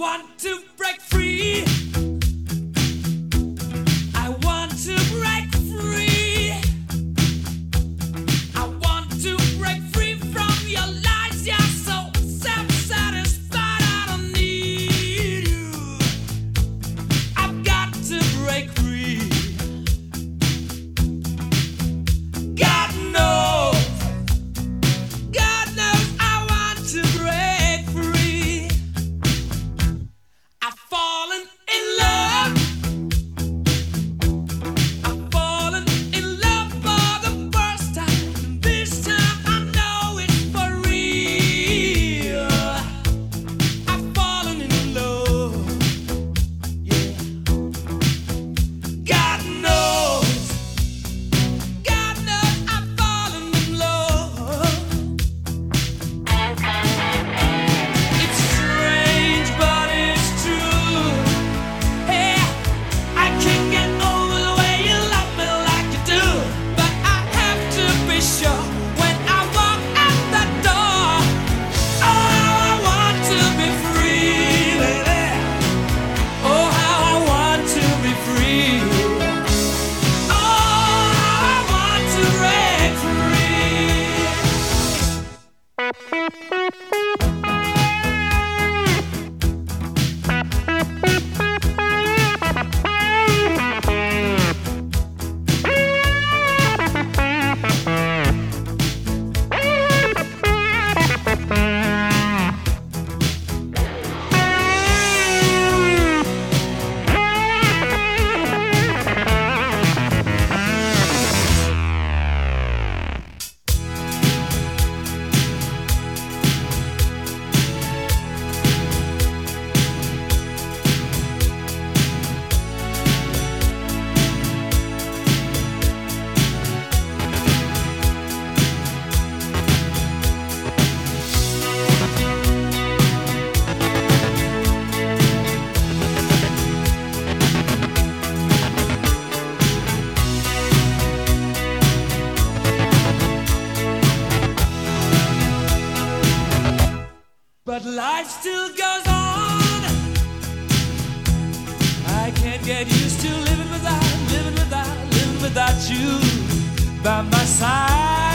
want to break free. I want to break free. I want to break free from your lies. You're so self-satisfied. I don't need you. I've got to break free. God knows I want to break free. I've fallen in love. I've fallen in love for the first time. This time I know it's for real. I've fallen in love. Yeah. God knows I've fallen in love. It's strange, but it's true. Hey, I can't get over the way you love me like you do. But I have to be sure when I walk out that door. Oh, how I want to be free, baby. Oh, how I want to be free. Oh, how I want to break But life still goes on. I can't get used to living without you by my side.